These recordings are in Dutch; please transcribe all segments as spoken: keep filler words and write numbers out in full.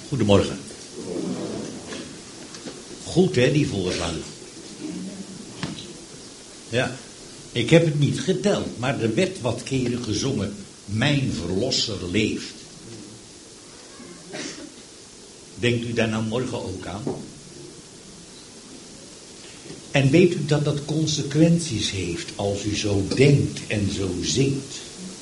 Goedemorgen. Goed hè, die voorzang. Ja, ik heb het niet geteld, maar er werd wat keren gezongen. Mijn verlosser leeft. Denkt u daar nou morgen ook aan? En weet u dat dat consequenties heeft als u zo denkt en zo zingt?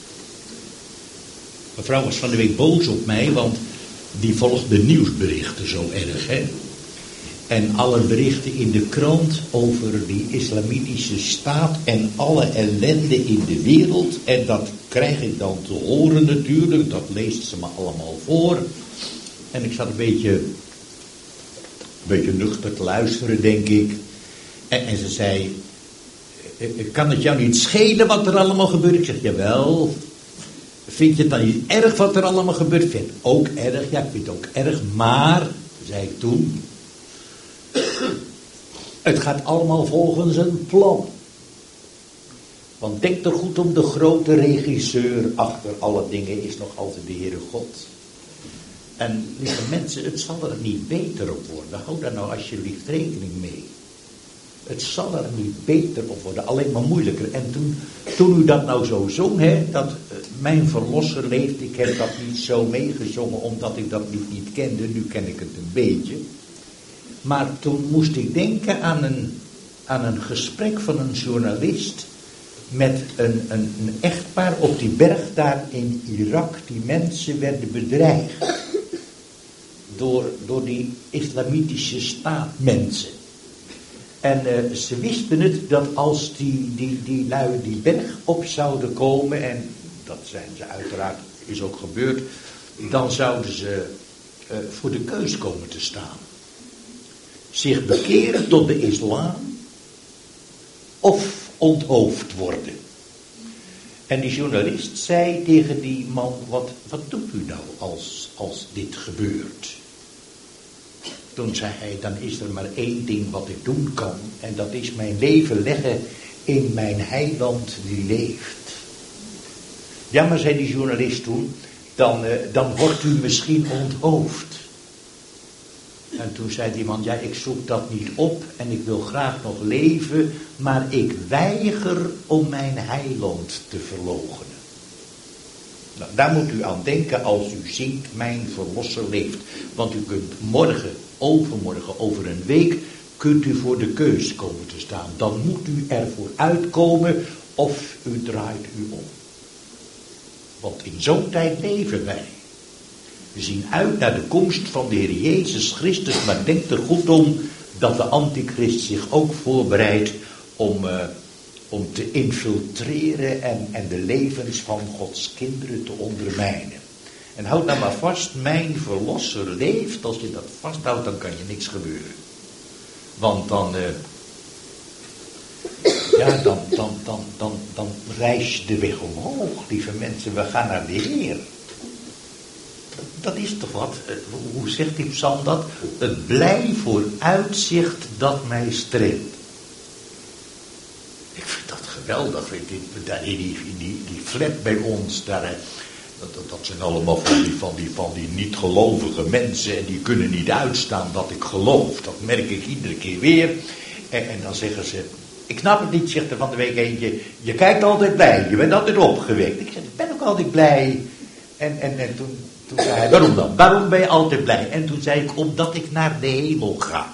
Mevrouw was van de week boos op mij, want die volgt de nieuwsberichten zo erg, hè? En alle berichten in de krant over die islamitische staat en alle ellende in de wereld. En dat krijg ik dan te horen natuurlijk, dat leest ze me allemaal voor. En ik zat een beetje, een beetje nuchter te luisteren, denk ik. En, en ze zei, kan het jou niet schelen wat er allemaal gebeurt? Ik zeg, jawel. Vind je het dan niet erg wat er allemaal gebeurt? Ik vind het ook erg, ja ik vind het ook erg, maar, zei ik toen, het gaat allemaal volgens een plan. Want denk er goed om, de grote regisseur achter alle dingen is nog altijd de Heere God. En lieve mensen, het zal er niet beter op worden. Hou daar nou alsjeblieft rekening mee. Het zal er niet beter op worden, alleen maar moeilijker. En toen, toen u dat nou zo zong, hè, dat uh, mijn verlosser leeft, ik heb dat niet zo meegezongen omdat ik dat niet, niet kende, nu ken ik het een beetje. Maar toen moest ik denken aan een, aan een gesprek van een journalist met een, een, een echtpaar op die berg daar in Irak. Die mensen werden bedreigd door, door die islamitische staatmensen. En uh, ze wisten het dat als die, die, die lui die berg op zouden komen, en dat zijn ze uiteraard, is ook gebeurd, dan zouden ze uh, voor de keus komen te staan. Zich bekeren tot de islam of onthoofd worden. En die journalist zei tegen die man, wat, wat doet u nou als, als dit gebeurt? Toen zei hij, dan is er maar één ding wat ik doen kan. En dat is mijn leven leggen in mijn heiland die leeft. Ja, maar zei die journalist toen, dan, uh, dan wordt u misschien onthoofd. En toen zei die man, ja, ik zoek dat niet op en ik wil graag nog leven, maar ik weiger om mijn heiland te verloochenen. Nou, daar moet u aan denken als u zingt, mijn verlosser leeft. Want u kunt morgen, overmorgen, over een week, kunt u voor de keus komen te staan. Dan moet u ervoor uitkomen of u draait u om. Want in zo'n tijd leven wij. We zien uit naar de komst van de Heer Jezus Christus, maar denk er goed om dat de antichrist zich ook voorbereidt om, uh, om te infiltreren en, en de levens van Gods kinderen te ondermijnen. En houd nou maar vast, mijn verlosser leeft. Als je dat vasthoudt, dan kan je niks gebeuren. Want dan, uh, ja, dan, dan, dan, dan, dan reis je de weg omhoog, lieve mensen. We gaan naar de Heer. Dat is toch wat? Hoe zegt die psalm dat? Het blij vooruitzicht dat mij streelt. Ik vind dat geweldig. Daar in die, in die, die flat bij ons, daar, dat, dat, dat zijn allemaal van die, van, die, van die niet gelovige mensen. En die kunnen niet uitstaan dat ik geloof. Dat merk ik iedere keer weer. En, en dan zeggen ze, ik snap het niet, zegt er van de week eentje. Je kijkt altijd blij, je bent altijd opgewekt. Ik zeg, ik ben ook altijd blij. En, en, en toen... Toen zei hij, waarom dan? Waarom ben je altijd blij? En toen zei ik, omdat ik naar de hemel ga.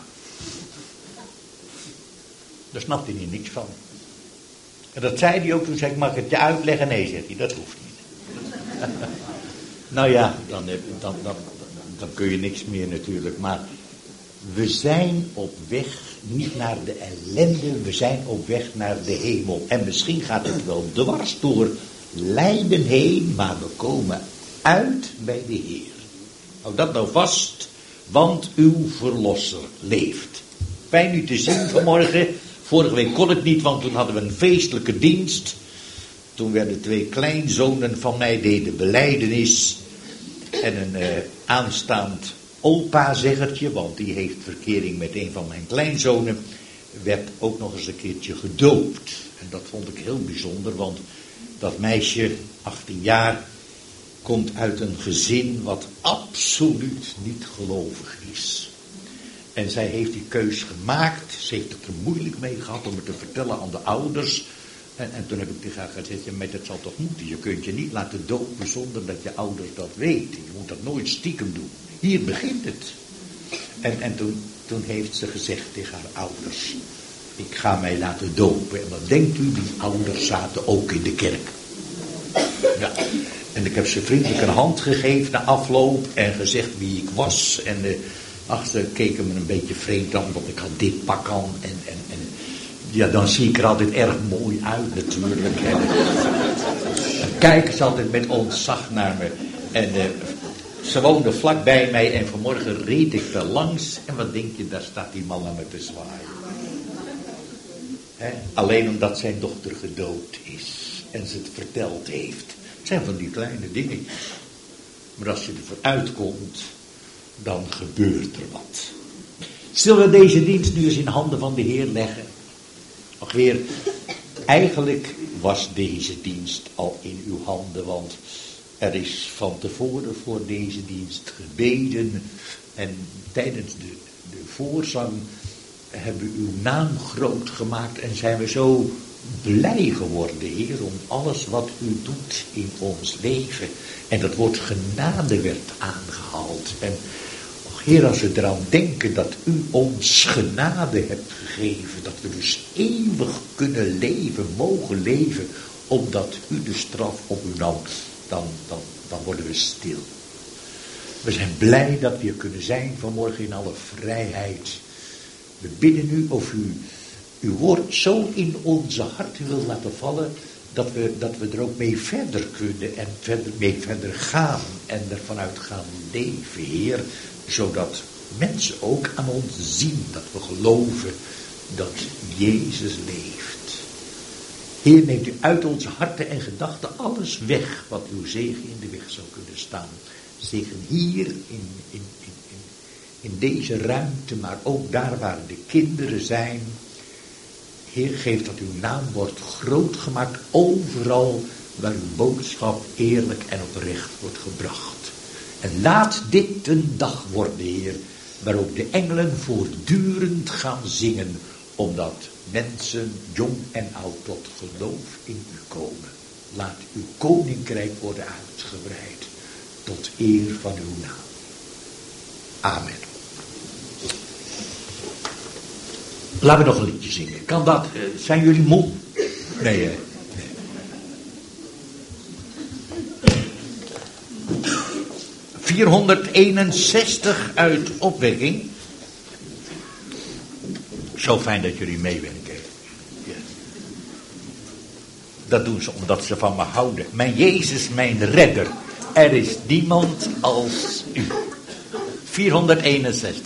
Daar snapte hij niks van. En dat zei hij ook, toen zei ik, mag ik het je uitleggen? Nee, zegt hij, dat hoeft niet. Nou ja, dan, dan, dan, dan kun je niks meer natuurlijk. Maar we zijn op weg, niet naar de ellende, we zijn op weg naar de hemel. En misschien gaat het wel dwars door lijden heen, maar we komen uit bij de Heer. Hou dat nou vast, want uw verlosser leeft. Fijn u te zien vanmorgen. Vorige week kon ik niet, want toen hadden we een feestelijke dienst. Toen werden twee kleinzonen van mij deden belijdenis. En een uh, aanstaand opa-zeggertje, want die heeft verkering met een van mijn kleinzonen, werd ook nog eens een keertje gedoopt. En dat vond ik heel bijzonder, want dat meisje, achttien jaar, komt uit een gezin wat absoluut niet gelovig is. En zij heeft die keus gemaakt. Ze heeft het er moeilijk mee gehad om het te vertellen aan de ouders. En, en toen heb ik tegen haar gezegd, ja, maar dat zal toch moeten. Je kunt je niet laten dopen zonder dat je ouders dat weten. Je moet dat nooit stiekem doen. Hier begint het. En, en toen, toen heeft ze gezegd tegen haar ouders, ik ga mij laten dopen. En wat denkt u, die ouders zaten ook in de kerk. Ja. En ik heb ze vriendelijk een hand gegeven na afloop en gezegd wie ik was. En de ach, ze keken me een beetje vreemd aan, want ik had dit pak aan. En, en, en ja, dan zie ik er altijd erg mooi uit natuurlijk. En, en kijken ze altijd met ontzag naar me. En uh, ze woonde vlak bij mij en vanmorgen reed ik er langs. En wat denk je, daar staat die man aan me te zwaaien. He? Alleen omdat zijn dochter gedoopt is en ze het verteld heeft. Het zijn van die kleine dingen. Maar als je er vooruit komt, dan gebeurt er wat. Zullen we deze dienst nu eens in handen van de Heer leggen? Och Heer, eigenlijk was deze dienst al in uw handen, want er is van tevoren voor deze dienst gebeden. En tijdens de, de voorzang hebben we uw naam groot gemaakt en zijn we zo blij geworden, Heer, om alles wat u doet in ons leven. En dat woord genade werd aangehaald. En och Heer, als we eraan denken dat u ons genade hebt gegeven, dat we dus eeuwig kunnen leven, mogen leven, omdat u de straf op u nam, dan, dan, dan worden we stil. We zijn blij dat we hier kunnen zijn vanmorgen in alle vrijheid. We bidden u of u uw woord zo in onze harten wil laten vallen, dat we, dat we er ook mee verder kunnen en verder, mee verder gaan en er vanuit gaan leven, Heer, zodat mensen ook aan ons zien dat we geloven dat Jezus leeft. Heer, neemt u uit onze harten en gedachten alles weg wat uw zegen in de weg zou kunnen staan. Zegen hier in, in, in, in, in deze ruimte, maar ook daar waar de kinderen zijn. Heer, geef dat uw naam wordt groot gemaakt overal waar uw boodschap eerlijk en oprecht wordt gebracht. En laat dit een dag worden, Heer, waar ook de engelen voortdurend gaan zingen, omdat mensen, jong en oud, tot geloof in u komen. Laat uw koninkrijk worden uitgebreid, tot eer van uw naam. Amen. Laten we nog een liedje zingen. Kan dat? Uh, zijn jullie moe? Nee, hè? Nee. vierhonderdeenenzestig uit opwekking. Zo fijn dat jullie meewerken. Ja. Dat doen ze omdat ze van me houden. Mijn Jezus, mijn redder. Er is niemand als u. vierhonderdeenenzestig.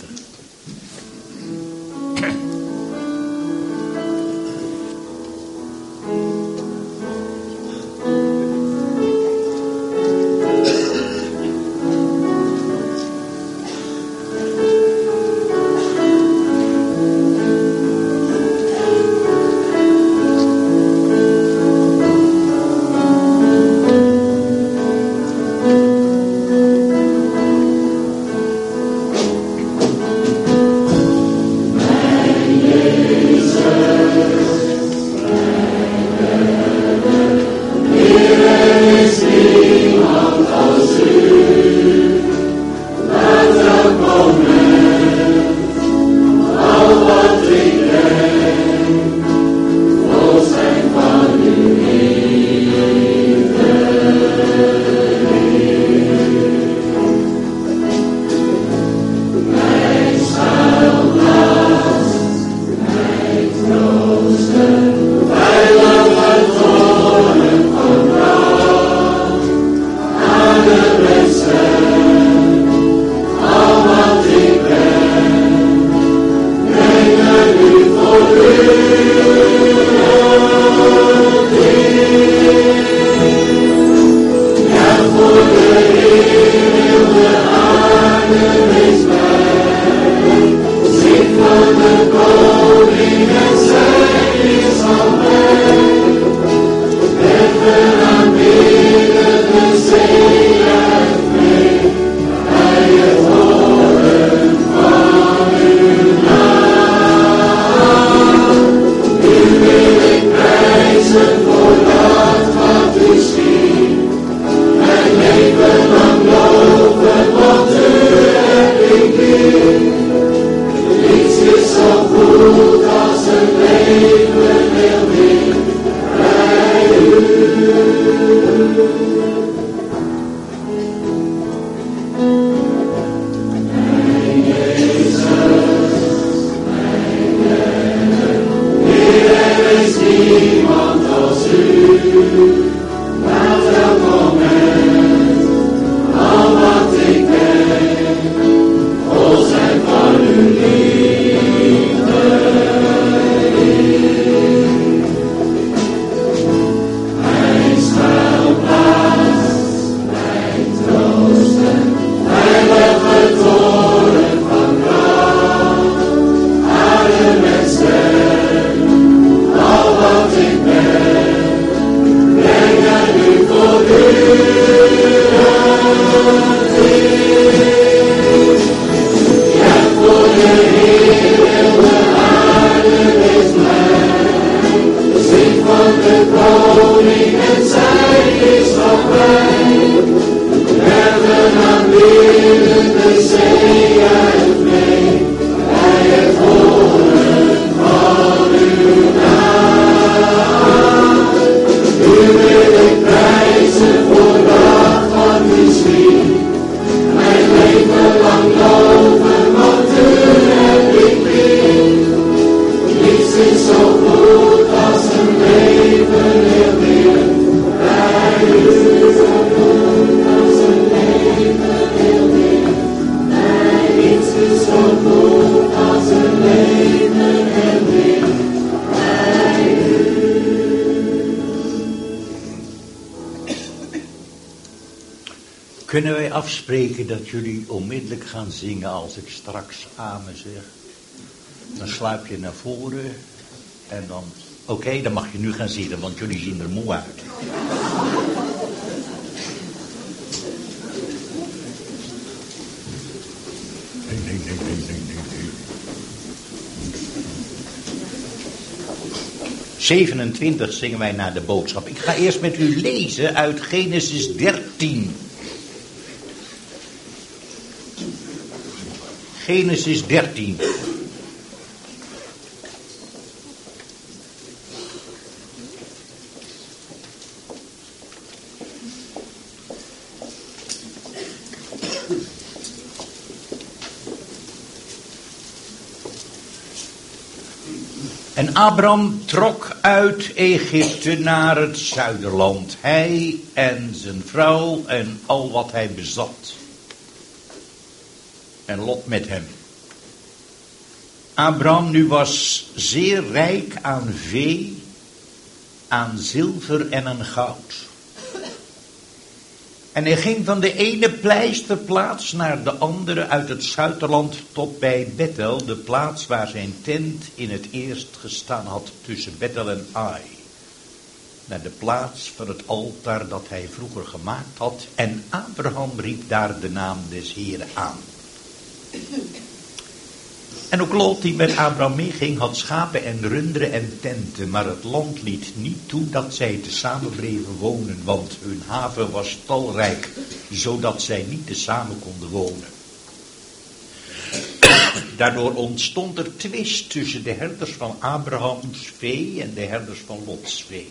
is zo goed als een leven en licht bij u. Kunnen wij afspreken dat jullie onmiddellijk gaan zingen als ik straks amen zeg? Dan sluip je naar voren en dan... Oké, okay, dan mag je nu gaan zitten, want jullie zien er moe uit. Nee, nee, nee, nee, nee, nee, nee. zevenentwintig zingen wij naar de boodschap. Ik ga eerst met u lezen uit Genesis dertien. Genesis dertien. En Abraham trok uit Egypte naar het zuiderland, hij en zijn vrouw en al wat hij bezat. En Lot met hem. Abraham nu was zeer rijk aan vee, aan zilver en aan goud. En hij ging van de ene pleisterplaats naar de andere uit het zuiderland tot bij Bethel, de plaats waar zijn tent in het eerst gestaan had tussen Bethel en Ai. Naar de plaats van het altaar dat hij vroeger gemaakt had. En Abraham riep daar de naam des Heeren aan. En ook Lot die met Abraham meeging had schapen en runderen en tenten, maar het land liet niet toe dat zij tezamen bleven wonen, want hun haven was talrijk, zodat zij niet tezamen konden wonen. Daardoor ontstond er twist tussen de herders van Abrahams vee en de herders van Lots vee.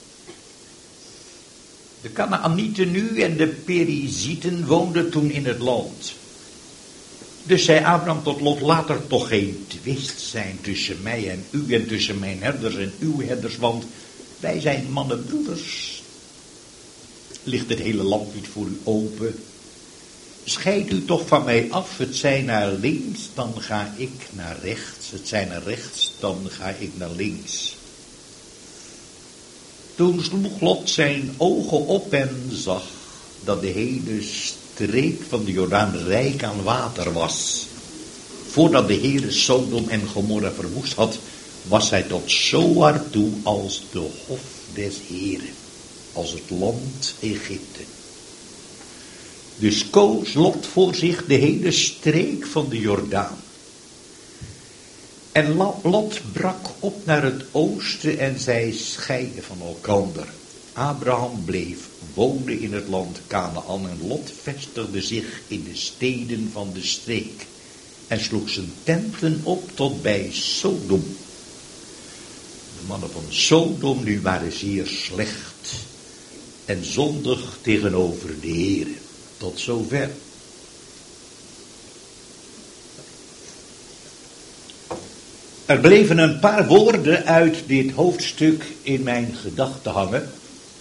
De Kanaanieten nu en de Perizieten woonden toen in het land. Dus zei Abraham tot Lot, laat er toch geen twist zijn tussen mij en u en tussen mijn herders en uw herders, want wij zijn mannenbroeders. Ligt het hele land niet voor u open? Scheid u toch van mij af, het zij naar links, dan ga ik naar rechts. Het zij naar rechts, dan ga ik naar links. Toen sloeg Lot zijn ogen op en zag dat de hele streek van de Jordaan rijk aan water was. Voordat de Heere Sodom en Gomorra verwoest had, was hij tot Zoar toe als de hof des Heeren, als het land Egypte. Dus koos Lot voor zich de hele streek van de Jordaan. En Lot brak op naar het oosten en zij scheidden van elkander. Abraham bleef wonen in het land Kanaan en Lot vestigde zich in de steden van de streek en sloeg zijn tenten op tot bij Sodom. De mannen van Sodom nu waren zeer slecht en zondig tegenover de Heere. Tot zover. Er bleven een paar woorden uit dit hoofdstuk in mijn gedachten hangen.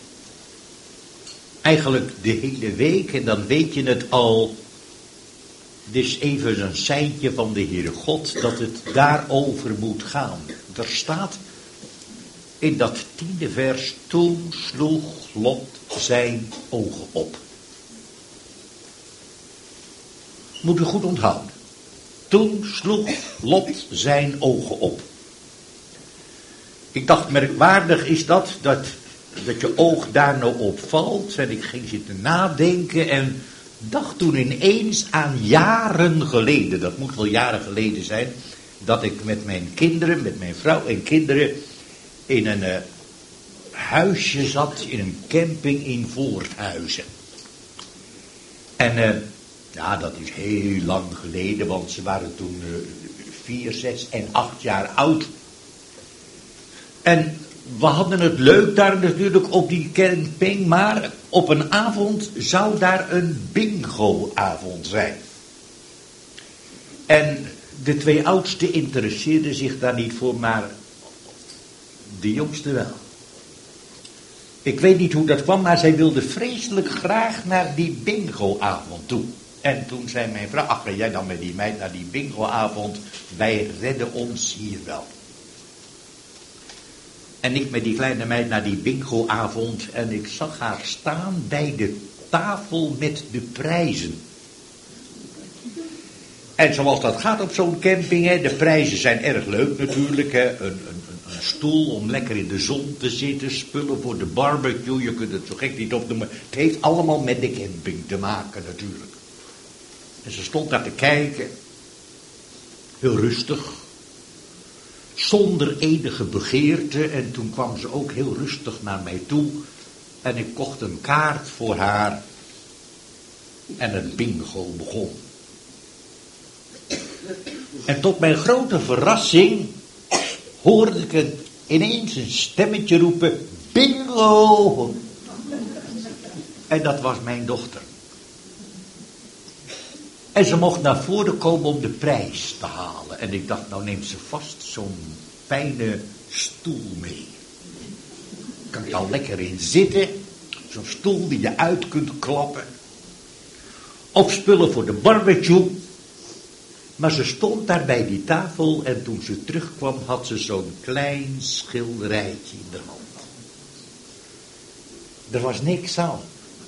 Eigenlijk de hele week, en dan weet je het al. Dit is even een seintje van de Heere God dat het daarover moet gaan. Er staat in dat tiende vers, toen sloeg Lot zijn ogen op. Moet u goed onthouden. Toen sloeg Lot zijn ogen op. Ik dacht, merkwaardig is dat, dat, dat je oog daar nou op valt. En ik ging zitten nadenken en dacht toen ineens aan jaren geleden. Dat moet wel jaren geleden zijn. Dat ik met mijn kinderen, met mijn vrouw en kinderen in een uh, huisje zat, in een camping in Voorthuizen. En uh, ja, dat is heel lang geleden, want ze waren toen uh, vier, zes en acht jaar oud. En we hadden het leuk daar natuurlijk op die camping, maar op een avond zou daar een bingo-avond zijn. En de twee oudsten interesseerden zich daar niet voor, maar de jongste wel. Ik weet niet hoe dat kwam, maar zij wilde vreselijk graag naar die bingo-avond toe. En toen zei mijn vrouw, ach, ga jij dan met die meid naar die bingoavond, wij redden ons hier wel. En ik met die kleine meid naar die bingoavond en ik zag haar staan bij de tafel met de prijzen. En zoals dat gaat op zo'n camping, hè, de prijzen zijn erg leuk natuurlijk. Hè. Een, een, een stoel om lekker in de zon te zitten, spullen voor de barbecue, je kunt het zo gek niet opnoemen. Het heeft allemaal met de camping te maken natuurlijk. En ze stond daar te kijken, heel rustig, zonder enige begeerte. En toen kwam ze ook heel rustig naar mij toe. En ik kocht een kaart voor haar. En het bingo begon. En tot mijn grote verrassing hoorde ik het ineens een stemmetje roepen, bingo! En dat was mijn dochter. En ze mocht naar voren komen om de prijs te halen. En ik dacht, nou neemt ze vast zo'n fijne stoel mee. Kan ik al lekker in zitten. Zo'n stoel die je uit kunt klappen. Of spullen voor de barbecue. Maar ze stond daar bij die tafel en toen ze terugkwam had ze zo'n klein schilderijtje in de hand. Er was niks aan.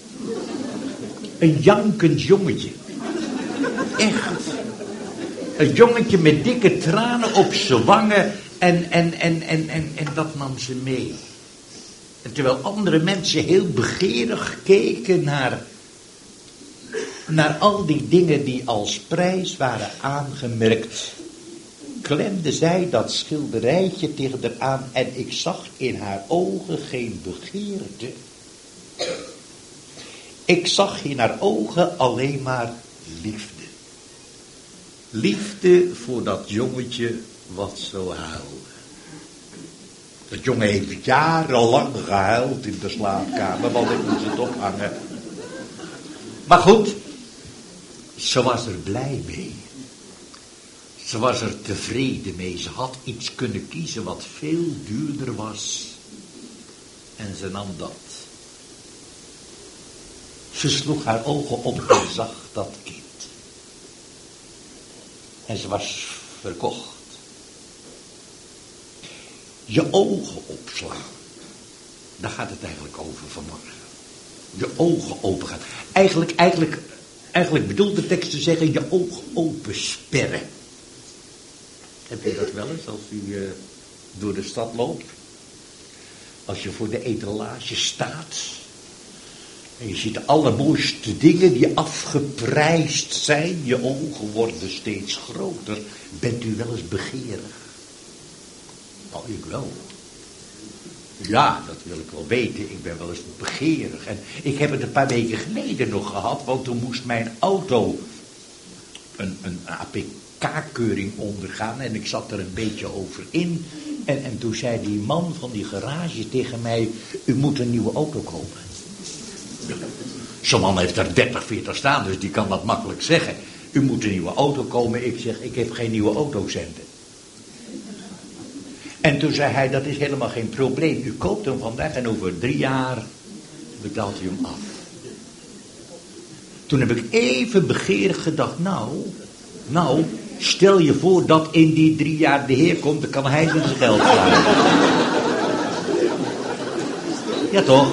Een jankend jongetje. Echt. Een jongetje met dikke tranen op zijn wangen en, en, en, en, en, en dat nam ze mee. En terwijl andere mensen heel begeerig keken naar, naar al die dingen die als prijs waren aangemerkt, klemde zij dat schilderijtje tegen haar aan en ik zag in haar ogen geen begeerte. Ik zag in haar ogen alleen maar liefde. Liefde voor dat jongetje wat zo huilde. Dat jongen heeft jarenlang gehuild in de slaapkamer, want ik moest het ophangen. Maar goed, ze was er blij mee. Ze was er tevreden mee. Ze had iets kunnen kiezen wat veel duurder was. En ze nam dat. Ze sloeg haar ogen op en zag dat kind. En ze was verkocht. Je ogen opslaan. Daar gaat het eigenlijk over vanmorgen. Je ogen open gaan. Eigenlijk, eigenlijk, eigenlijk bedoelt de tekst te zeggen je ogen open sperren. Heb je dat wel eens als u uh, door de stad loopt? Als je voor de etalage staat. En je ziet de allermooiste dingen die afgeprijsd zijn. Je ogen worden steeds groter. Bent u wel eens begeerig? Nou, ik wel. Ja, dat wil ik wel weten. Ik ben wel eens begeerig. En ik heb het een paar weken geleden nog gehad. Want toen moest mijn auto een, een A P K-keuring ondergaan. En ik zat er een beetje over in. En, en toen zei die man van die garage tegen mij, u moet een nieuwe auto kopen. Zo'n man heeft er dertig, veertig staan, dus die kan dat makkelijk zeggen. U moet een nieuwe auto komen. Ik zeg, ik heb geen nieuwe autocenten. En toen zei hij, dat is helemaal geen probleem. U koopt hem vandaag en over drie jaar betaalt u hem af. Toen heb ik even begeerig gedacht, nou, nou, stel je voor dat in die drie jaar de Heer komt, dan kan hij zijn geld krijgen. Ja toch?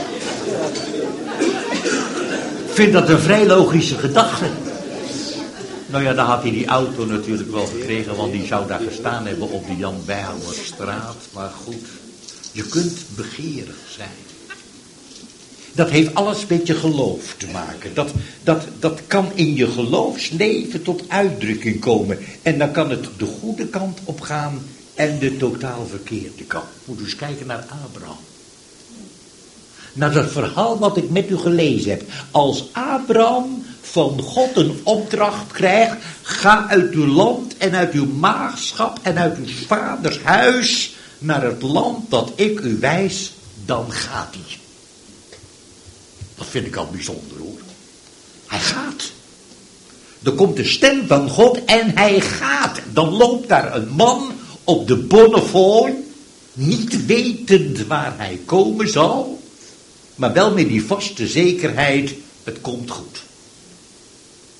Ik vind dat een vrij logische gedachte. Nou ja, dan had hij die auto natuurlijk wel gekregen, want die zou daar gestaan hebben op de Jan Bijhouwerstraat. Maar goed, je kunt begeerig zijn. Dat heeft alles met je geloof te maken. Dat, dat, dat kan in je geloofsleven tot uitdrukking komen. En dan kan het de goede kant op gaan en de totaal verkeerde kant. Moet u eens kijken naar Abraham. Naar dat verhaal wat ik met u gelezen heb. Als Abraham van God een opdracht krijgt, ga uit uw land en uit uw maagschap en uit uw vaders huis naar het land dat ik u wijs, dan gaat hij. Dat vind ik al bijzonder hoor. Hij gaat. Er komt de stem van God en hij gaat. Dan loopt daar een man op de Bonnefoy, niet wetend waar hij komen zal, maar wel met die vaste zekerheid, het komt goed.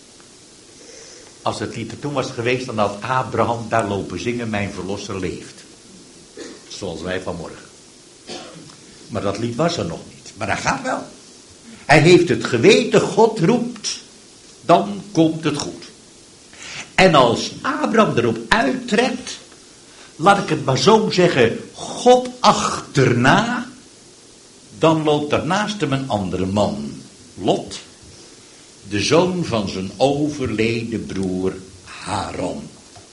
Als het lied er toen was geweest, dan had Abraham daar lopen zingen, mijn verlosser leeft. Zoals wij vanmorgen. Maar dat lied was er nog niet. Maar hij gaat wel. Hij heeft het geweten, God roept, dan komt het goed. En als Abraham erop uittrekt, laat ik het maar zo zeggen, God achterna, dan loopt er naast hem een andere man. Lot, de zoon van zijn overleden broer Haran.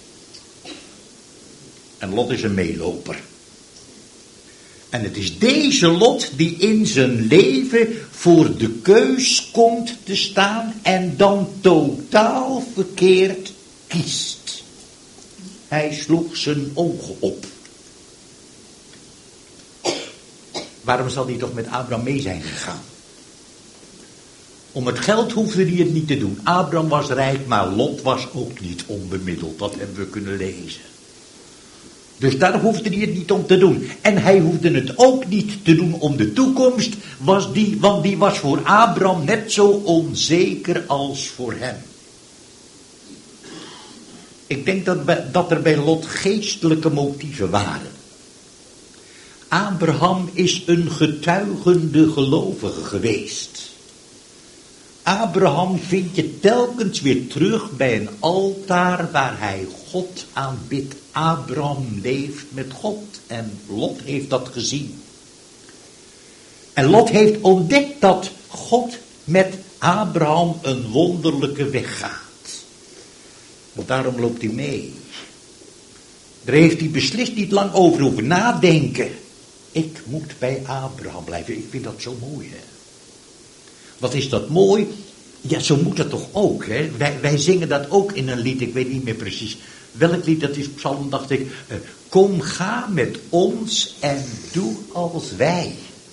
En Lot is een meeloper. En het is deze Lot die in zijn leven voor de keus komt te staan en dan totaal verkeerd kiest. Hij sloeg zijn ogen op. Waarom zal hij toch met Abraham mee zijn gegaan? Om het geld hoefde hij het niet te doen. Abraham was rijk, maar Lot was ook niet onbemiddeld. Dat hebben we kunnen lezen. Dus daar hoefde hij het niet om te doen. En hij hoefde het ook niet te doen om de toekomst, was die, want die was voor Abraham net zo onzeker als voor hem. Ik denk dat, bij, dat er bij Lot geestelijke motieven waren. Abraham is een getuigende gelovige geweest. Abraham vind je telkens weer terug bij een altaar waar hij God aanbidt. Abraham leeft met God en Lot heeft dat gezien. En Lot heeft ontdekt dat God met Abraham een wonderlijke weg gaat. En daarom loopt hij mee. Daar heeft hij beslist niet lang over hoeven nadenken. Ik moet bij Abraham blijven. Ik vind dat zo mooi, hè. Wat is dat mooi? Ja, zo moet dat toch ook, hè. Wij, wij zingen dat ook in een lied, ik weet niet meer precies welk lied dat is. Psalm, dacht ik. Uh, Kom, ga met ons en doe als wij.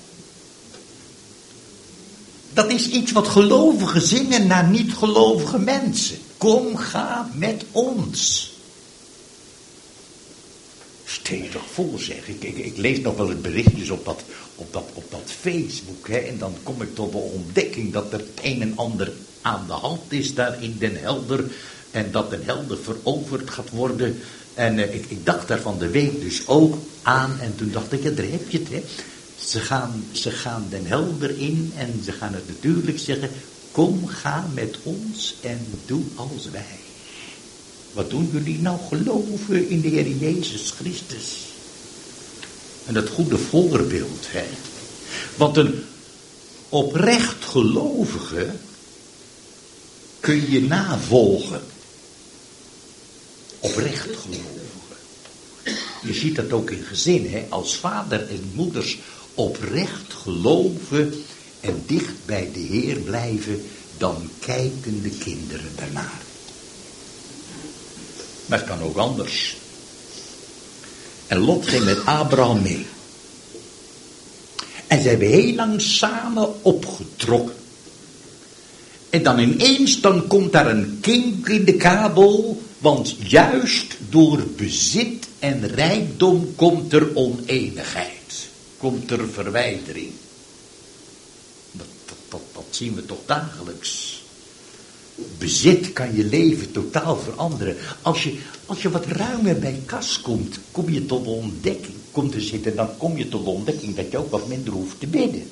Dat is iets wat gelovigen zingen naar niet-gelovige mensen. Kom, ga met ons. Stevig vol, zeg ik. Ik, ik lees nog wel eens berichtjes op dat, op dat, op dat Facebook. Hè, en dan kom ik tot de ontdekking dat er het een en ander aan de hand is daar in Den Helder. En dat Den Helder veroverd gaat worden. En uh, ik, ik dacht daar van de week dus ook aan. En toen dacht ik, ja, daar heb je het, hè. Ze gaan, ze gaan Den Helder in en ze gaan het natuurlijk zeggen. Kom, ga met ons en doe als wij. Wat doen jullie nou? Geloven in de Heer Jezus Christus. En dat goede voorbeeld, hè. Want een oprecht gelovige kun je navolgen. Oprecht gelovigen. Je ziet dat ook in gezinnen, hè. Als vader en moeders oprecht geloven en dicht bij de Heer blijven, dan kijken de kinderen daarnaar. Maar het kan ook anders. En Lot ging met Abraham mee. En ze hebben heel lang samen opgetrokken. En dan ineens, dan komt daar een kink in de kabel. Want juist door bezit en rijkdom komt er oneenigheid. Komt er verwijdering. Dat, dat, dat, dat zien we toch dagelijks. Bezit kan je leven totaal veranderen. Als je, als je wat ruimer bij kas komt, kom je tot de ontdekking. Komt te zitten, dan kom je tot de ontdekking dat je ook wat minder hoeft te bidden.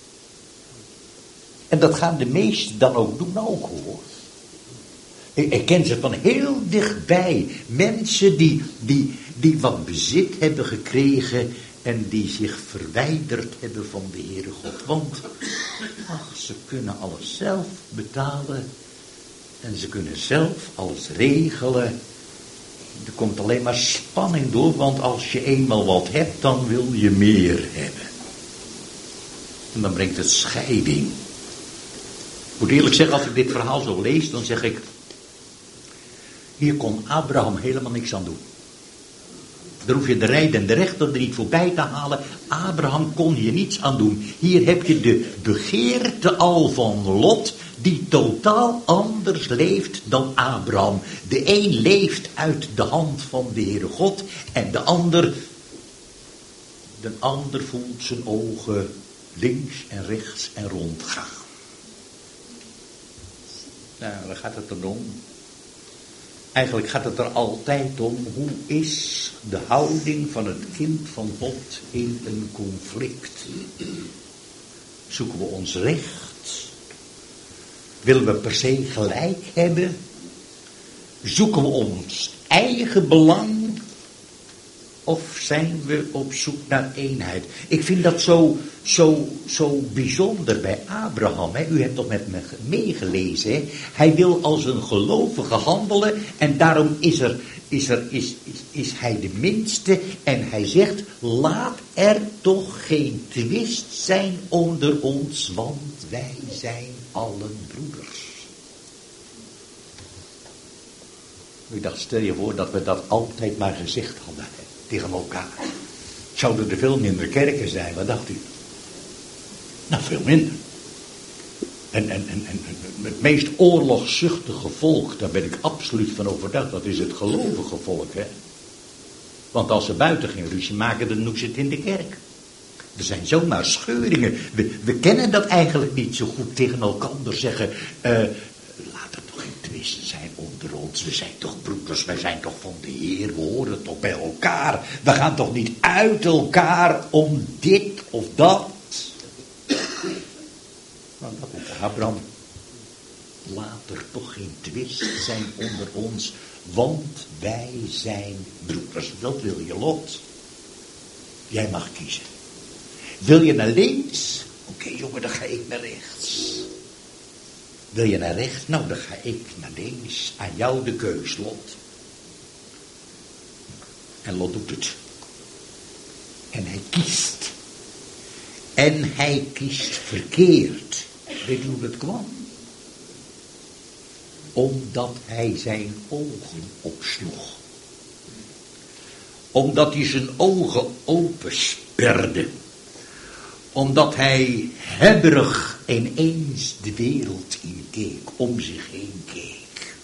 En dat gaan de meesten dan ook doen, ook hoor. Ik, ik ken ze van heel dichtbij. Mensen die, die, die wat bezit hebben gekregen en die zich verwijderd hebben van de Heere God. Want, ach, ze kunnen alles zelf betalen. En ze kunnen zelf alles regelen. Er komt alleen maar spanning door, want als je eenmaal wat hebt, dan wil je meer hebben. En dan brengt het scheiding. Ik moet eerlijk zeggen, als ik dit verhaal zo lees, dan zeg ik, hier kon Abraham helemaal niks aan doen. Daar hoef je de rijden en de rechter er niet voorbij te halen. Abraham kon hier niets aan doen. Hier heb je de begeerte al van Lot, die totaal anders leeft dan Abraham. De een leeft uit de hand van de Heere God en de ander, de ander voelt zijn ogen links en rechts en rond gaan. Nou, waar gaat het dan om? Eigenlijk gaat het er altijd om, hoe is de houding van het kind van God in een conflict? Zoeken we ons recht? Willen we per se gelijk hebben? Zoeken we ons eigen belang? Of zijn we op zoek naar eenheid? Ik vind dat zo, zo, zo bijzonder bij Abraham. Hè? U hebt toch met me meegelezen. Hè? Hij wil als een gelovige handelen. En daarom is, er, is, er, is, is, is hij de minste. En hij zegt, laat er toch geen twist zijn onder ons. Want wij zijn allen broeders. Ik dacht, stel je voor dat we dat altijd maar gezegd hadden. Hè? Tegen elkaar. Zouden er veel minder kerken zijn, wat dacht u? Nou, veel minder. En, en, en, en het meest oorlogszuchtige volk, daar ben ik absoluut van overtuigd, dat is het gelovige volk, hè. Want als ze buiten geen ruzie maken, dan doen ze het in de kerk. Er zijn zomaar scheuringen. We, we kennen dat eigenlijk niet zo goed tegen elkaar zeggen. Uh, laat er toch geen twisten zijn onder ons. We zijn toch broeders, wij zijn toch van de Heer. We horen toch bij elkaar. We gaan toch niet uit elkaar om dit of dat. Nou, dat is Abraham. Laat er toch geen twist zijn onder ons. Want wij zijn broeders. Dat wil je, Lot. Jij mag kiezen. Wil je naar links? Oké, okay, jongen, dan ga ik naar rechts. Wil je naar rechts? Nou, dan ga ik naar links. Aan jou de keus, Lot. En Lot doet het. En hij kiest. En hij kiest verkeerd. Weet je hoe dat kwam? Omdat hij zijn ogen opsloeg. Omdat hij zijn ogen opensperde. Omdat hij hebberig ineens de wereld inkeek, om zich heen keek.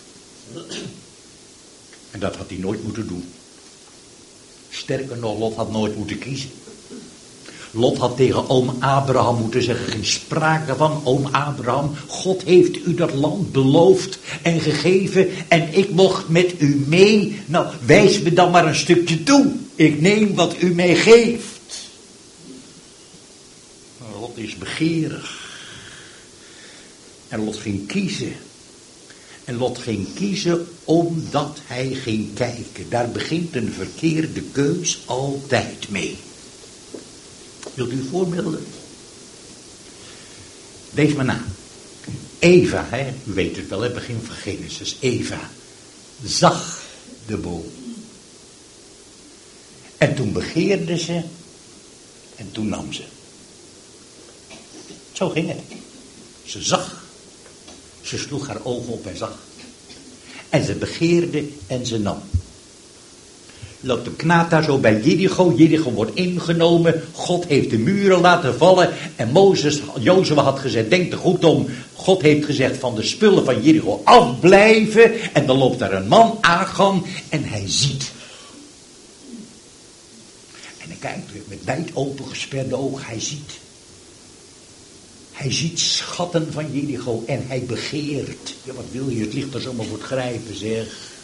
En dat had hij nooit moeten doen. Sterker nog, Lot had nooit moeten kiezen. Lot had tegen oom Abraham moeten zeggen, geen sprake van, oom Abraham, God heeft u dat land beloofd en gegeven en ik mocht met u mee. Nou, wijs me dan maar een stukje toe. Ik neem wat u mij geeft. Lot is begeerig. En Lot ging kiezen. En Lot ging kiezen omdat hij ging kijken. Daar begint een verkeerde keus altijd mee. Wilt u voorbeelden? Lees maar na. Eva, hè, u weet het wel, het begin van Genesis. Eva zag de boom. En toen begeerde ze. En toen nam ze. Zo ging het. Ze zag. Ze sloeg haar ogen op en zag. En ze begeerde en ze nam. Loopt de knaat daar zo bij Jericho. Jericho wordt ingenomen. God heeft de muren laten vallen. En Mozes, Jozua had gezegd, denk er goed om. God heeft gezegd van de spullen van Jericho afblijven. En dan loopt daar een man, Achan. En hij ziet. En hij kijkt met wijd open gesperde ogen. Hij ziet. Hij ziet schatten van Jericho en hij begeert. Ja, wat wil je? Het ligt er zomaar voor het grijpen, zeg.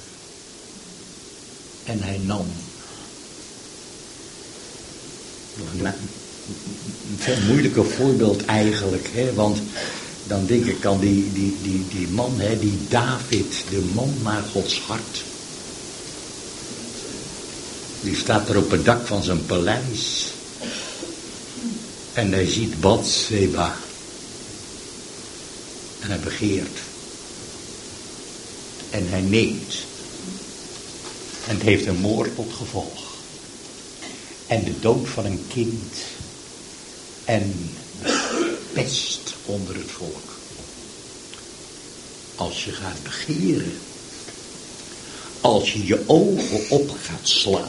En hij nam. Een, een veel moeilijker voorbeeld eigenlijk, hè? Want dan denk ik aan die, die, die, die man, hè? Die David, de man naar Gods hart. Die staat er op het dak van zijn paleis. En hij ziet Batseba. En hij begeert. En hij neemt. En het heeft een moord tot gevolg. En de dood van een kind. En pest onder het volk. Als je gaat begeren. Als je je ogen op gaat slaan.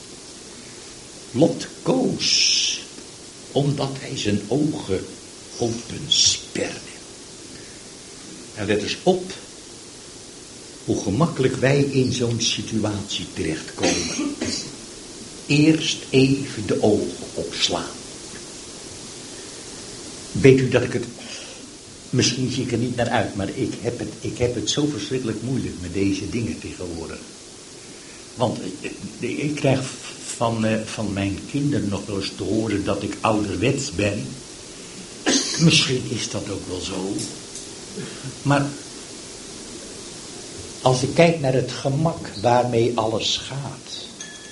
Lot koos. Omdat hij zijn ogen opensperde. En let eens op. Hoe gemakkelijk wij in zo'n situatie terechtkomen. Eerst even de ogen opslaan. Weet u dat ik het Misschien zie ik er niet naar uit, maar ik heb het, ik heb het zo verschrikkelijk moeilijk met deze dingen tegenwoordig. Want ik, ik krijg van, uh, van mijn kinderen nog wel eens te horen dat ik ouderwets ben. Misschien is dat ook wel zo. Maar als ik kijk naar het gemak waarmee alles gaat.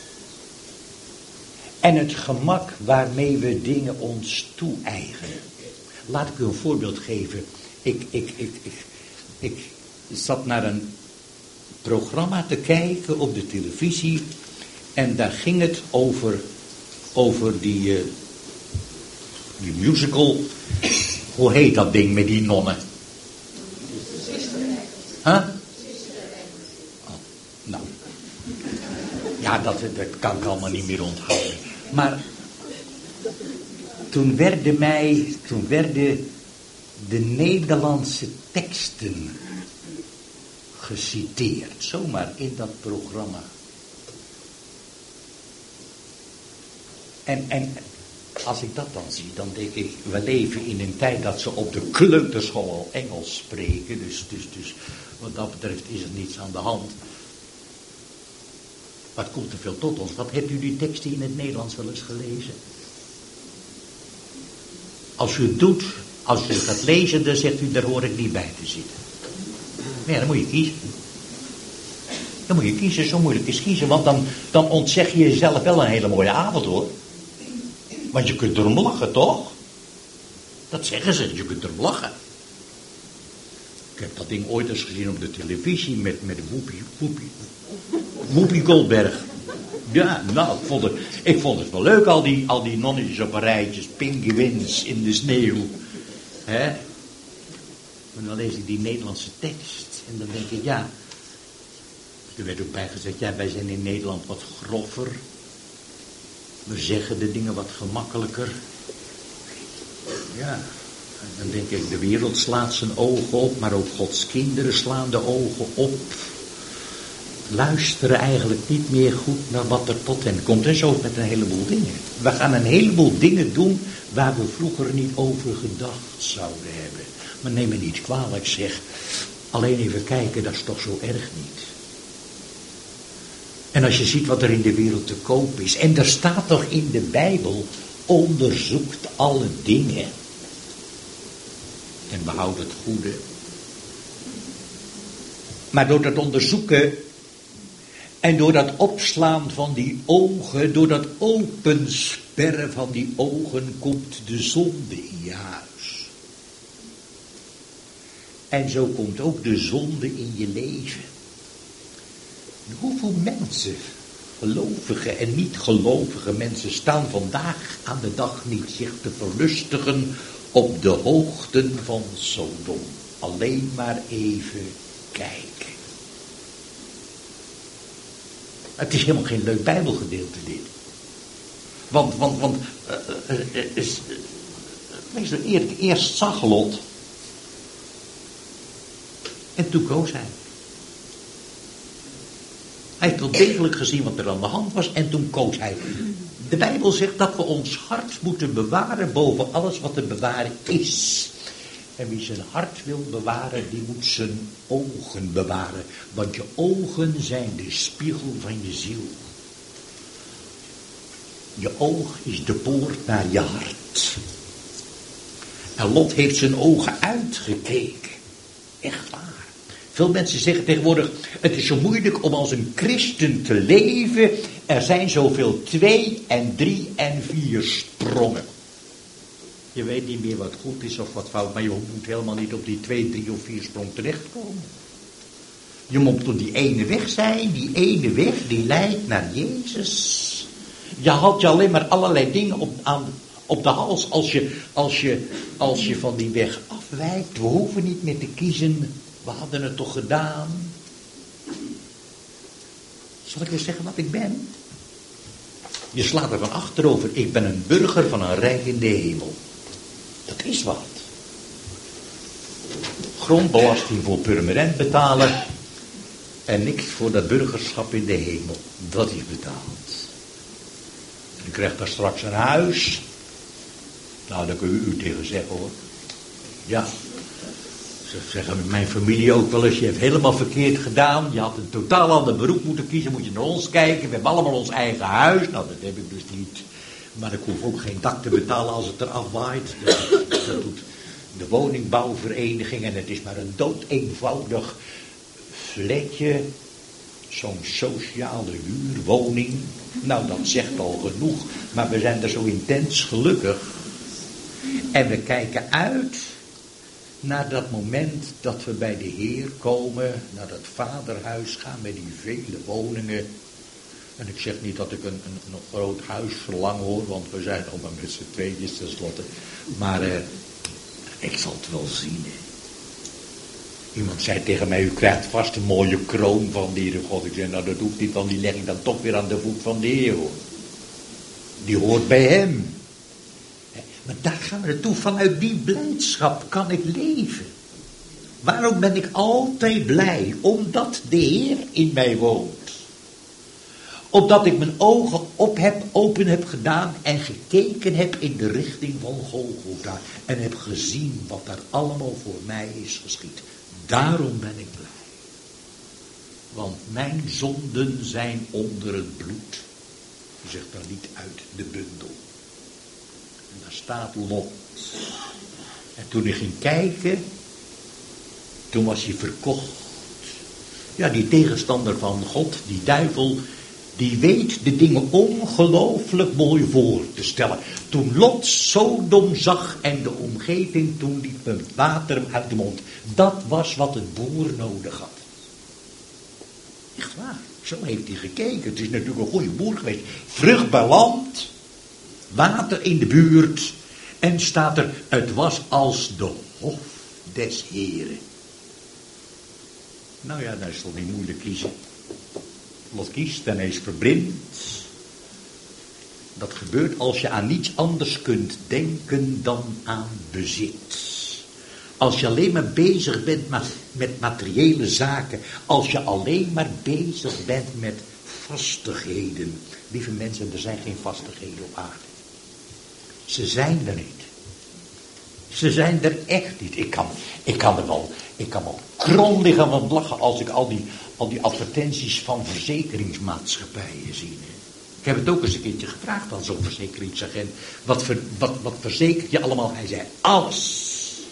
En het gemak waarmee we dingen ons toe-eigenen. Laat ik u een voorbeeld geven. Ik, ik, ik, ik, ik zat naar een programma te kijken op de televisie. En daar ging het over, over die, uh, die musical. Hoe heet dat ding met die nonnen? Huh? Oh, nou. Ja, dat, dat kan ik allemaal niet meer onthouden. Maar toen werden mij, toen werden de Nederlandse teksten geciteerd. Zomaar in dat programma. En, en als ik dat dan zie, dan denk ik, we leven in een tijd dat ze op de kleuterschool al Engels spreken. Dus, dus, dus wat dat betreft is er niets aan de hand. Maar het komt te veel tot ons. Wat hebt u die teksten in het Nederlands wel eens gelezen? Als u het doet, als u het gaat lezen, dan zegt u, daar hoor ik niet bij te zitten. Maar ja, dan moet je kiezen. Dan moet je kiezen, zo moeilijk is kiezen. Want dan, dan ontzeg je jezelf wel een hele mooie avond, hoor. Want je kunt erom lachen, toch? Dat zeggen ze, je kunt erom lachen. Ik heb dat ding ooit eens gezien op de televisie met, met Whoopi, Whoopi, Whoopi Goldberg. Ja, nou, ik vond, het, ik vond het wel leuk, al die, al die nonnetjes op een rijtjes, pinguïns in de sneeuw. Hè? Maar dan lees ik die Nederlandse tekst en dan denk ik, ja. Er werd ook bij gezegd, ja, wij zijn in Nederland wat groffer. We zeggen de dingen wat gemakkelijker. Ja, en dan denk ik, de wereld slaat zijn ogen op, maar ook Gods kinderen slaan de ogen op. Luisteren eigenlijk niet meer goed naar wat er tot hen komt. En zo met een heleboel dingen. We gaan een heleboel dingen doen waar we vroeger niet over gedacht zouden hebben. Maar neem me niet kwalijk, zeg. Alleen even kijken, dat is toch zo erg niet. En als je ziet wat er in de wereld te koop is. En er staat toch in de Bijbel, onderzoekt alle dingen. En behoud het goede. Maar door dat onderzoeken en door dat opslaan van die ogen, door dat opensperren van die ogen, komt de zonde in je huis. En zo komt ook de zonde in je leven. Hoeveel mensen, gelovige en niet gelovige mensen, staan vandaag aan de dag niet zich te verlustigen op de hoogten van Sodom. Alleen maar even kijken. Het is helemaal geen leuk Bijbelgedeelte dit. Want, want, want, uh, uh, uh, is, uh, wees er eerlijk, eerst zag Lot. En toen koos hij. Hij heeft wel degelijk gezien wat er aan de hand was en toen koos hij. De Bijbel zegt dat we ons hart moeten bewaren boven alles wat te bewaren is. En wie zijn hart wil bewaren, die moet zijn ogen bewaren. Want je ogen zijn de spiegel van je ziel. Je oog is de poort naar je hart. En Lot heeft zijn ogen uitgekeken. Echt waar. Veel mensen zeggen tegenwoordig, het is zo moeilijk om als een christen te leven. Er zijn zoveel twee en drie en vier sprongen. Je weet niet meer wat goed is of wat fout, maar je moet helemaal niet op die twee, drie of vier sprong terechtkomen. Je moet op die ene weg zijn, die ene weg die leidt naar Jezus. Je haalt je alleen maar allerlei dingen op, aan, op de hals als je, als, je, als je van die weg afwijkt. We hoeven niet meer te kiezen, we hadden het toch gedaan. Zal ik weer zeggen wat ik ben? Je slaat er van achterover, ik ben een burger van een rijk in de hemel. Dat is wat. Grondbelasting voor Purmerend betalen en niks voor dat burgerschap in de hemel. Dat is betaald. En u krijgt daar straks een huis. Nou, daar kun je u tegen zeggen hoor. Ja. Ze zeggen mijn familie ook wel eens, je hebt helemaal verkeerd gedaan. Je had een totaal ander beroep moeten kiezen, moet je naar ons kijken. We hebben allemaal ons eigen huis. Nou, dat heb ik dus niet. Maar ik hoef ook geen dak te betalen als het eraf waait. Dat, dat doet de woningbouwvereniging. En het is maar een dood eenvoudig flatje. Zo'n sociale huurwoning. Nou, dat zegt al genoeg. Maar we zijn er zo intens gelukkig. En we kijken uit naar dat moment dat we bij de Heer komen. Naar dat vaderhuis gaan met die vele woningen. En ik zeg niet dat ik een, een, een groot huis verlang hoor. Want we zijn al maar met z'n tweetjes tenslotte. Maar eh, ik zal het wel zien. Hè. Iemand zei tegen mij, u krijgt vast een mooie kroon van de Heere God. Ik zei, nou dat hoeft niet, want die leg ik dan toch weer aan de voet van de Heer. Hoor. Die hoort bij hem. Maar daar gaan we naartoe. Vanuit die blijdschap kan ik leven. Waarom ben ik altijd blij? Omdat de Heer in mij woont. Opdat ik mijn ogen op heb, open heb gedaan en gekeken heb in de richting van Golgotha. En heb gezien wat daar allemaal voor mij is geschied. Daarom ben ik blij. Want mijn zonden zijn onder het bloed. Je zegt dan niet uit de bundel. En daar staat Lot. En toen ik ging kijken, toen was hij verkocht. Ja, die tegenstander van God, die duivel, die weet de dingen ongelooflijk mooi voor te stellen. Toen Lot Sodom zag en de omgeving, toen liep het water hem uit de mond. Dat was wat het boer nodig had. Echt waar, zo heeft hij gekeken. Het is natuurlijk een goede boer geweest. Vruchtbaar land, water in de buurt. En staat er, het was als de hof des Heren. Nou ja, dat is toch niet moeilijk kiezen. Lot kiest en hij is verblind. Dat gebeurt als je aan niets anders kunt denken dan aan bezit. Als je alleen maar bezig bent met materiële zaken. Als je alleen maar bezig bent met vastigheden. Lieve mensen, er zijn geen vastigheden op aarde. Ze zijn er niet. Ze zijn er echt niet. Ik kan, ik kan er wel, ik kan wel krom liggen van het lachen als ik al die, al die advertenties van verzekeringsmaatschappijen zie. Ik heb het ook eens een keertje gevraagd aan zo'n verzekeringsagent. Wat, ver, wat, wat verzeker je allemaal? Hij zei, alles.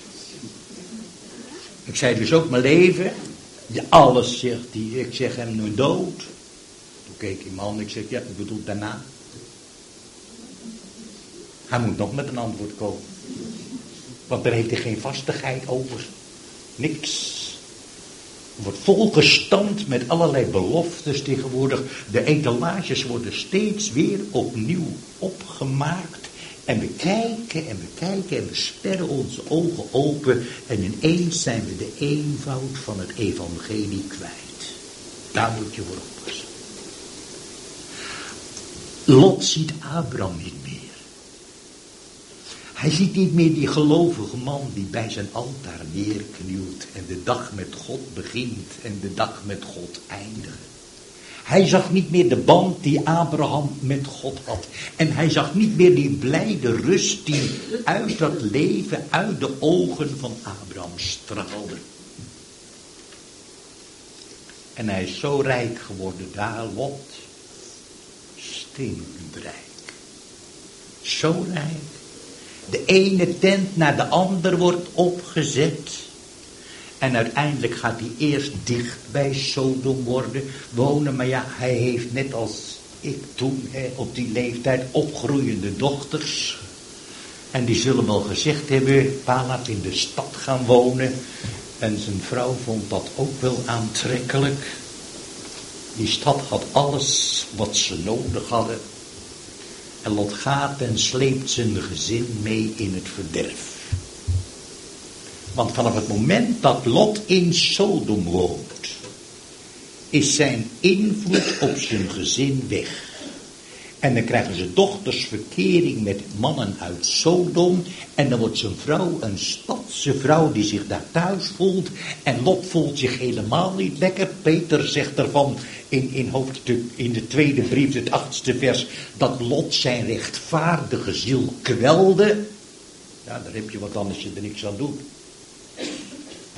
Ik zei dus ook mijn leven. Ja, alles, zegt hij. Ik zeg hem nu dood. Toen keek die man, ik zeg, ja, ik bedoel daarna. Hij moet nog met een antwoord komen. Want daar heeft hij geen vastigheid over. Niks. Er wordt volgestampt met allerlei beloftes tegenwoordig. De etalages worden steeds weer opnieuw opgemaakt. En we kijken en we kijken en we sperren onze ogen open. En ineens zijn we de eenvoud van het evangelie kwijt. Daar moet je voor oppassen. Lot ziet Abraham niet meer. Hij ziet niet meer die gelovige man die bij zijn altaar neerknielt en de dag met God begint en de dag met God eindigt. Hij zag niet meer de band die Abraham met God had. En hij zag niet meer die blijde rust die uit dat leven, uit de ogen van Abraham straalde. En hij is zo rijk geworden daar, Lot, stinkend rijk. Zo rijk. De ene tent naar de ander wordt opgezet. En uiteindelijk gaat hij eerst dicht bij Sodom worden, wonen. Maar ja, hij heeft net als ik toen, hè, op die leeftijd, opgroeiende dochters. En die zullen wel gezegd hebben, pa laat in de stad gaan wonen. En zijn vrouw vond dat ook wel aantrekkelijk. Die stad had alles wat ze nodig hadden. En Lot gaat en sleept zijn gezin mee in het verderf. Want vanaf het moment dat Lot in Sodom woont, is zijn invloed op zijn gezin weg. En dan krijgen ze dochters verkering met mannen uit Sodom. En dan wordt zijn vrouw een stadse vrouw die zich daar thuis voelt. En Lot voelt zich helemaal niet lekker. Peter zegt ervan in, in, hoofdstuk, in de tweede brief, het achtste vers, dat Lot zijn rechtvaardige ziel kwelde. Ja, daar heb je wat anders je er niks aan doet.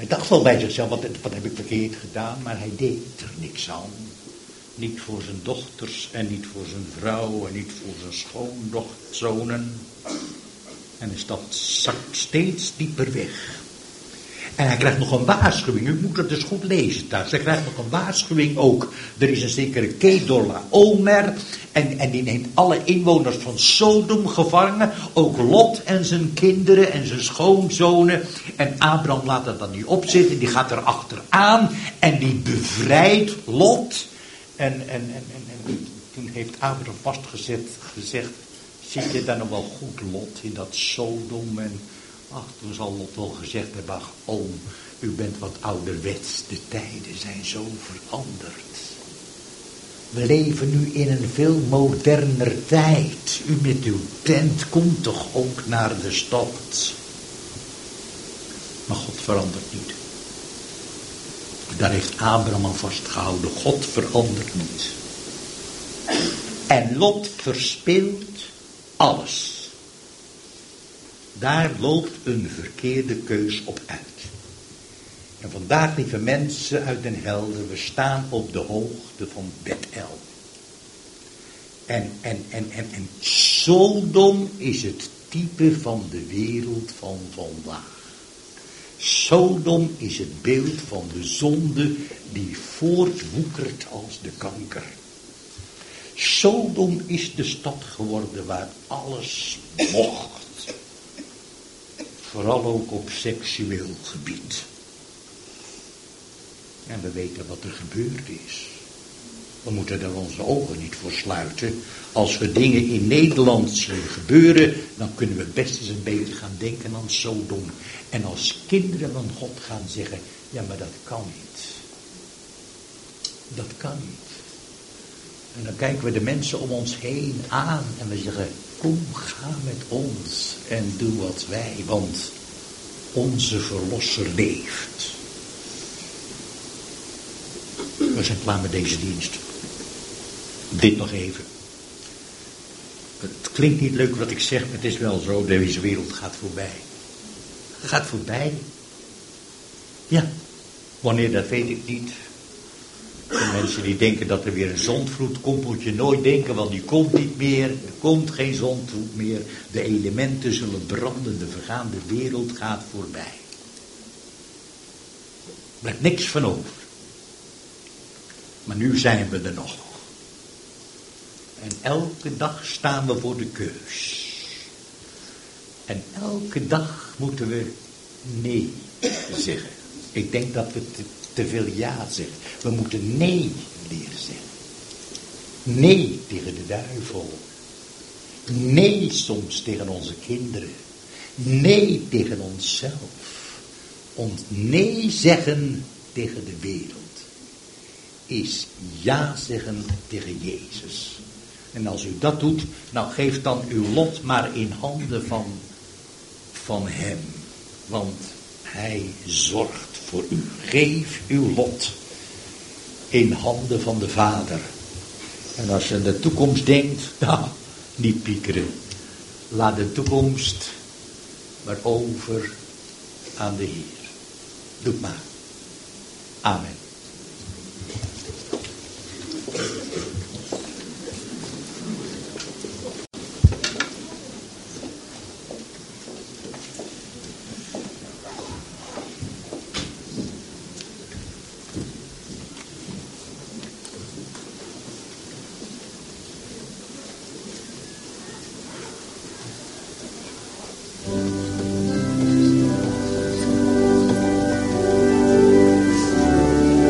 Hij dacht wel bij zichzelf, wat, wat heb ik verkeerd gedaan, maar hij deed er niks aan. Niet voor zijn dochters en niet voor zijn vrouw en niet voor zijn schoondochtzonen. En de stad zakt steeds dieper weg. En hij krijgt nog een waarschuwing. U moet het dus goed lezen thuis. Hij krijgt nog een waarschuwing ook. Er is een zekere Kedorlaomer. En, en die neemt alle inwoners van Sodom gevangen. Ook Lot en zijn kinderen en zijn schoonzonen. En Abraham laat dat dan niet opzitten. Die gaat er achteraan. En die bevrijdt Lot. En, en, en, en, en toen heeft Abraham vastgezet gezegd. Zit je daar nog wel goed, Lot, in dat Sodom? En ach, toen zal Lot wel gezegd hebben, ach, oom, u bent wat ouderwets, de tijden zijn zo veranderd. We leven nu in een veel moderner tijd. U met uw tent komt toch ook naar de stad. Maar God verandert niet. Daar heeft Abraham aan vastgehouden. God verandert niet. En Lot verspeelt alles. Daar loopt een verkeerde keus op uit. En vandaag, lieve mensen uit Den Helder, we staan op de hoogte van Bethel. En, en, en, en, en Sodom is het type van de wereld van vandaag. Sodom is het beeld van de zonde die voortwoekert als de kanker. Sodom is de stad geworden waar alles mocht. Vooral ook op seksueel gebied. En we weten wat er gebeurd is. We moeten daar onze ogen niet voor sluiten. Als we dingen in Nederland zien gebeuren, dan kunnen we best eens een beetje gaan denken aan Sodom. En als kinderen van God gaan zeggen, ja, maar dat kan niet. Dat kan niet. En dan kijken we de mensen om ons heen aan en we zeggen, kom, ga met ons en doe wat wij, want onze verlosser leeft. We zijn klaar met deze dienst. Dit nog even. Het klinkt niet leuk wat ik zeg, maar het is wel zo, deze wereld gaat voorbij. Gaat voorbij. Ja, wanneer, dat weet ik niet. De mensen die denken dat er weer een zondvloed komt, moet je nooit denken, want die komt niet meer. Er komt geen zondvloed meer. De elementen zullen branden, de vergaande wereld gaat voorbij. Er blijft niks van over. Maar nu zijn we er nog. En elke dag staan we voor de keus. En elke dag moeten we nee zeggen. Ik denk dat we te, te veel ja zeggen. We moeten nee leren zeggen. Nee tegen de duivel. Nee soms tegen onze kinderen. Nee tegen onszelf. Ons nee zeggen tegen de wereld is ja zeggen tegen Jezus. En als u dat doet, nou geef dan uw lot maar in handen van, van hem. Want hij zorgt voor u. Geef uw lot in handen van de Vader. En als je aan de toekomst denkt, nou, niet piekeren. Laat de toekomst maar over aan de Heer. Doe het maar. Amen. Thank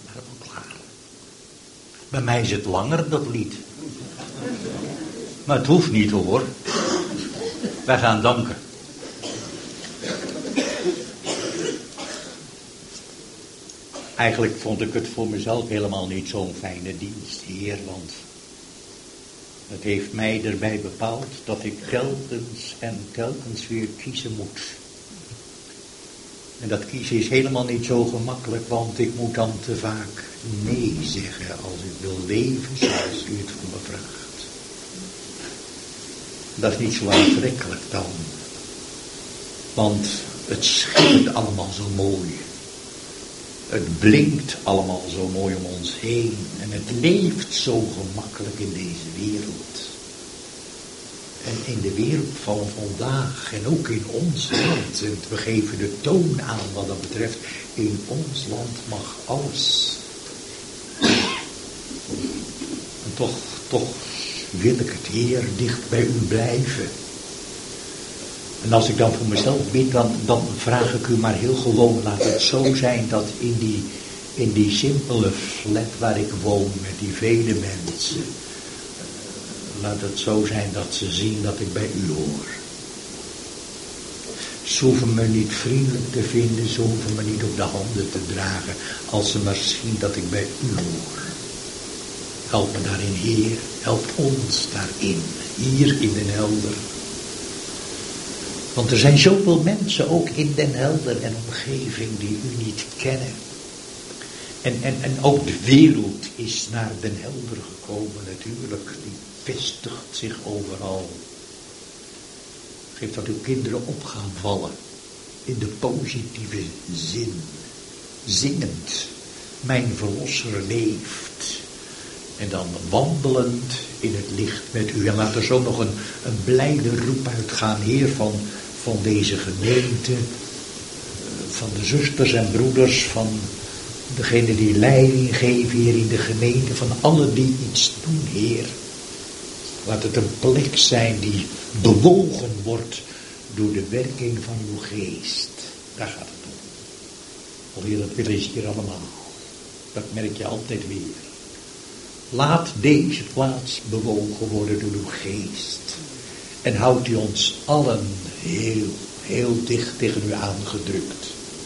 Helemaal klaar. Bij mij is het langer, dat lied. Maar het hoeft niet hoor. Wij gaan danken. Eigenlijk vond ik het voor mezelf helemaal niet zo'n fijne dienst, Heer, want het heeft mij erbij bepaald dat ik telkens en telkens weer kiezen moet. En dat kiezen is helemaal niet zo gemakkelijk, want ik moet dan te vaak nee zeggen als ik wil leven zoals u het voor me vraagt. Dat is niet zo aantrekkelijk dan, want het schittert allemaal zo mooi. Het blinkt allemaal zo mooi om ons heen. En het leeft zo gemakkelijk in deze wereld. En in de wereld van vandaag. En ook in ons land. En we geven de toon aan wat dat betreft. In ons land mag alles. En toch, toch wil ik het Heer dicht bij u blijven. En als ik dan voor mezelf bid, dan, dan vraag ik u maar heel gewoon, laat het zo zijn dat in die, in die simpele flat waar ik woon, met die vele mensen, laat het zo zijn dat ze zien dat ik bij u hoor. Ze hoeven me niet vriendelijk te vinden, ze hoeven me niet op de handen te dragen, als ze maar zien dat ik bij u hoor. Help me daarin, Heer, help ons daarin, hier in Den Helder. Want er zijn zoveel mensen ook in Den Helder en omgeving die u niet kennen. En, en, en ook de wereld is naar Den Helder gekomen natuurlijk. Die vestigt zich overal. Geef dat uw kinderen op gaan vallen. In de positieve zin. Zingend. Mijn verlosser leeft. En dan wandelend in het licht met u. En laat er zo nog een, een blijde roep uitgaan, Heer, van, van deze gemeente. Van de zusters en broeders, van degene die leiding geven hier in de gemeente. Van allen die iets doen, Heer. Laat het een plek zijn die bewogen wordt door de werking van uw geest. Daar gaat het om. O Heer, dat willen ze hier allemaal. Dat merk je altijd weer. Laat deze plaats bewogen worden door uw geest. En houdt u ons allen heel, heel dicht tegen u aangedrukt.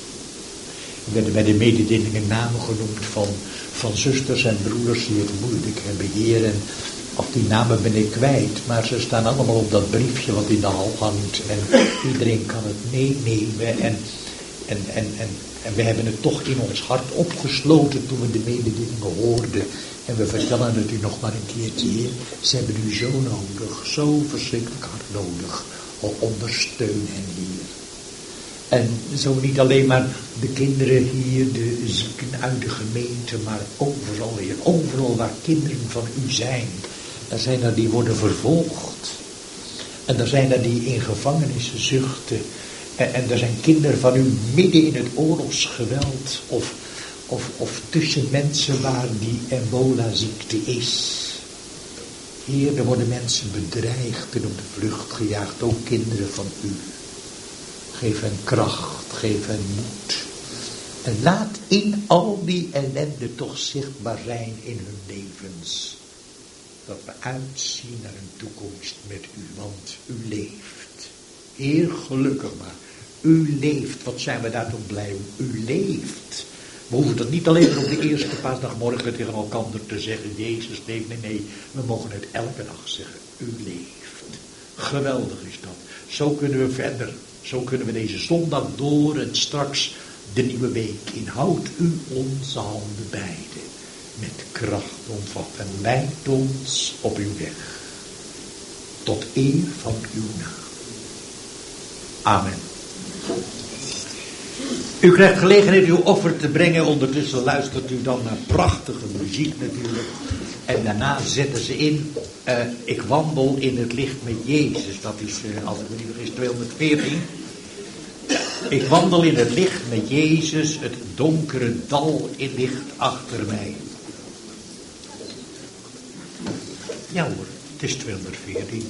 Er werden bij de mededelingen namen genoemd van, van zusters en broeders die het moeilijk hebben, Heer. En of die namen ben ik kwijt, maar ze staan allemaal op dat briefje wat in de hal hangt. En iedereen kan het meenemen. En, en, en, en, en we hebben het toch in ons hart opgesloten toen we de mededelingen hoorden. En we vertellen het u nog maar een keertje, Heer. Ze hebben u zo nodig, zo verschrikkelijk hard nodig. Ondersteun hen, Heer. En zo niet alleen maar de kinderen hier, de zieken uit de gemeente, maar overal, Heer. Overal waar kinderen van u zijn. Er zijn er die worden vervolgd. En er zijn er die in gevangenissen zuchten. En, en er zijn kinderen van u midden in het oorlogsgeweld of... Of, of tussen mensen waar die ebola-ziekte is. Heer, er worden mensen bedreigd en op de vlucht gejaagd, ook kinderen van u. Geef hen kracht, geef hen moed. En laat in al die ellende toch zichtbaar zijn in hun levens. Dat we uitzien naar een toekomst met u, want u leeft. Heer, gelukkig maar. U leeft, wat zijn we daar toch blij om. U leeft. We hoeven dat niet alleen op de eerste paasdagmorgen tegen elkaar te zeggen, Jezus leeft. Nee, nee, we mogen het elke dag zeggen. U leeft. Geweldig is dat. Zo kunnen we verder. Zo kunnen we deze zondag door en straks de nieuwe week in. Houd u onze handen beide met kracht omvat en leidt ons op uw weg. Tot eer van uw naam. Amen. U krijgt gelegenheid uw offer te brengen. Ondertussen luistert u dan naar prachtige muziek natuurlijk. En daarna zetten ze in. Uh, ik wandel in het licht met Jezus. Dat is, uh, als ik me niet vergis, tweehonderdveertien. Ik wandel in het licht met Jezus. Het donkere dal in licht achter mij. Ja hoor, het is tweehonderdveertien.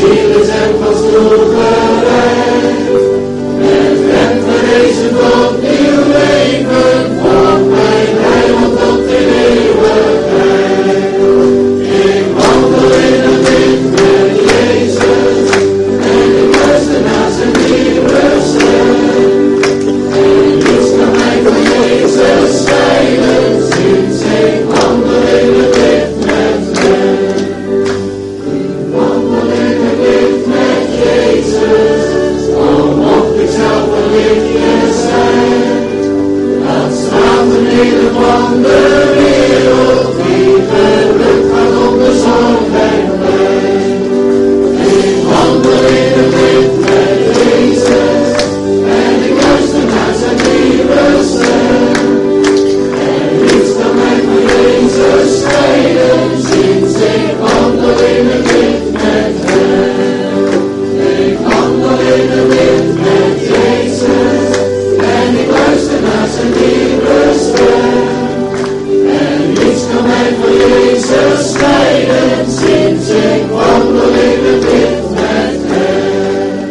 Hier is hem pas toegereid. Met hem verrezen tot nieuw leven. Voor mijn heiland tot in eeuwigheid. Ik wandel in het licht met Jezus. En ik luister naar zijn nieuwe stem. En niets kan mij van Jezus scheiden. Sinds ik wandel in het licht met hem. Ik wandel in het licht met Jezus. Al mocht ik zelf een lichtje zijn. Dat straalt een hele van de wereld. Die geluk gaat op de zon en mij. Ik wandel in het licht met Jezus. En ik luister naar zijn nieuwe stem. En niets kan mij van Jezus scheiden. Sinds ik wandel in het licht met hem. Ik wandel in het licht met Jezus. En ik luister naar zijn nieuwe stem. En niets kan mij van Jezus scheiden. Sinds ik wandel in het licht met hem.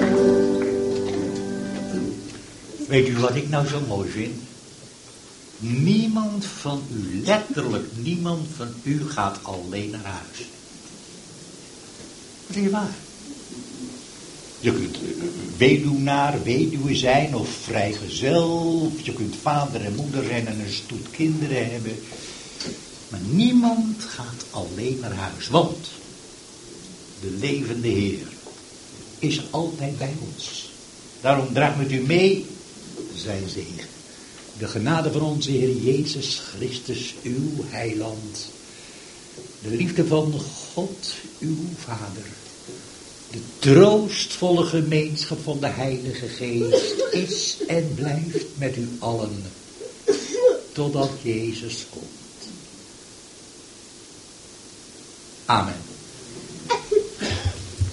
Weet u wat ik nou zo mooi vind? Niemand van u, letterlijk niemand van u gaat alleen naar huis. Dat is niet waar. Je kunt weduwnaar, weduwe zijn of vrijgezel. Of je kunt vader en moeder zijn en een stoet kinderen hebben. Maar niemand gaat alleen naar huis. Want de levende Heer is altijd bij ons. Daarom draagt met u mee zijn zegen. De genade van onze Heer Jezus Christus, uw heiland. De liefde van God, uw Vader. De troostvolle gemeenschap van de Heilige Geest is en blijft met u allen. Totdat Jezus komt. Amen.